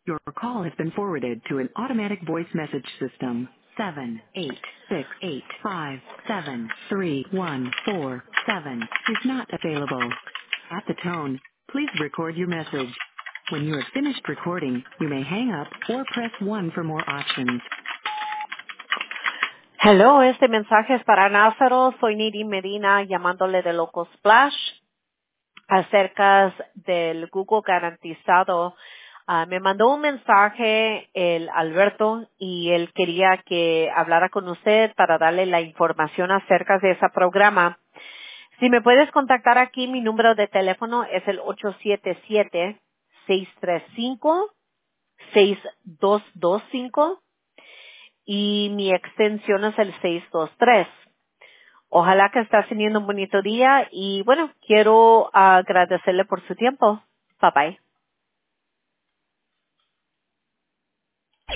Your call has been forwarded to an automatic voice message system. 78685731447 is not available. At the tone, please record your message. When you have finished recording, you may hang up or press 1 for more options. Hello, este mensaje es para Názaro. Soy Nidi Medina llamándole de Loco Splash acerca del Google garantizado. Me mandó un mensaje el Alberto y él quería que hablara con usted para darle la información acerca de ese programa. Si me puedes contactar aquí, mi número de teléfono es el 877-635-6225 y mi extensión es el 623. Ojalá que estés teniendo un bonito día y bueno, quiero agradecerle por su tiempo. Bye bye.